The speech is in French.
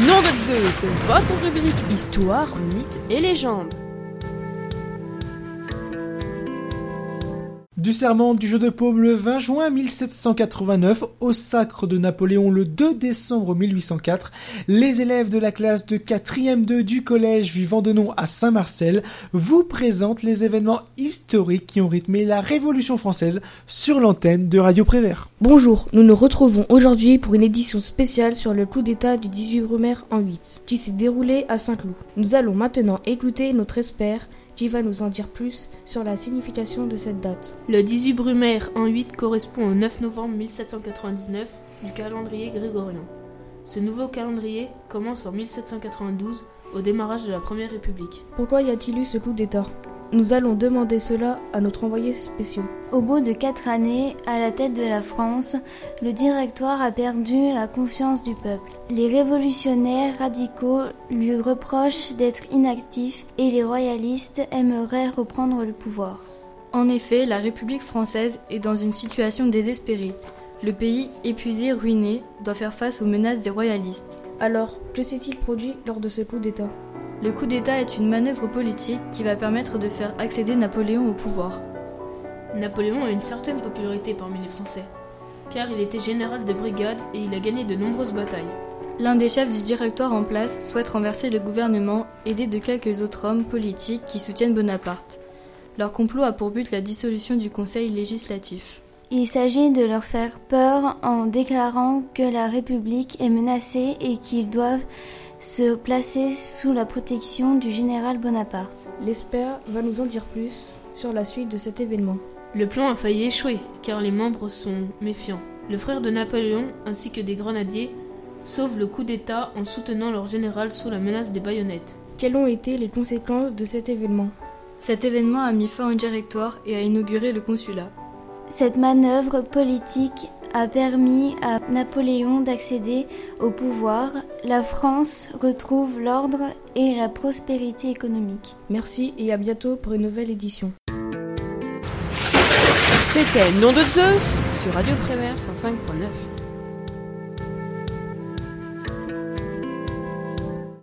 Nom de Zeus, votre rubrique Histoire, mythes et légendes. Du serment du jeu de paume le 20 juin 1789 au sacre de Napoléon le 2 décembre 1804, les élèves de la classe de 4e 2 du collège vivant de nom à Saint-Marcel vous présentent les événements historiques qui ont rythmé la Révolution française sur l'antenne de Radio Prévert. Bonjour, nous nous retrouvons aujourd'hui pour une édition spéciale sur le coup d'état du 18 Brumaire en 8, qui s'est déroulé à Saint-Cloud. Nous allons maintenant écouter notre expert qui va nous en dire plus sur la signification de cette date. Le 18 Brumaire en 8 correspond au 9 novembre 1799 du calendrier grégorien. Ce nouveau calendrier commence en 1792 au démarrage de la Première République. Pourquoi y a-t-il eu ce coup d'état ? Nous allons demander cela à notre envoyé spécial. Au bout de 4 années, à la tête de la France, le Directoire a perdu la confiance du peuple. Les révolutionnaires radicaux lui reprochent d'être inactif et les royalistes aimeraient reprendre le pouvoir. En effet, la République française est dans une situation désespérée. Le pays, épuisé, ruiné, doit faire face aux menaces des royalistes. Alors, que s'est-il produit lors de ce coup d'état ? Le coup d'état est une manœuvre politique qui va permettre de faire accéder Napoléon au pouvoir. Napoléon a une certaine popularité parmi les Français, car il était général de brigade et il a gagné de nombreuses batailles. L'un des chefs du Directoire en place souhaite renverser le gouvernement, aidé de quelques autres hommes politiques qui soutiennent Bonaparte. Leur complot a pour but la dissolution du Conseil législatif. Il s'agit de leur faire peur en déclarant que la République est menacée et qu'ils doivent se placer sous la protection du général Bonaparte. L'expert va nous en dire plus sur la suite de cet événement. Le plan a failli échouer, car les membres sont méfiants. Le frère de Napoléon, ainsi que des grenadiers, sauvent le coup d'état en soutenant leur général sous la menace des baïonnettes. Quelles ont été les conséquences de cet événement ? Cet événement a mis fin au Directoire et a inauguré le consulat. Cette manœuvre politique a permis à Napoléon d'accéder au pouvoir. La France retrouve l'ordre et la prospérité économique. Merci et à bientôt pour une nouvelle édition. C'était Nom de Zeus sur Radio Prévert 105.9.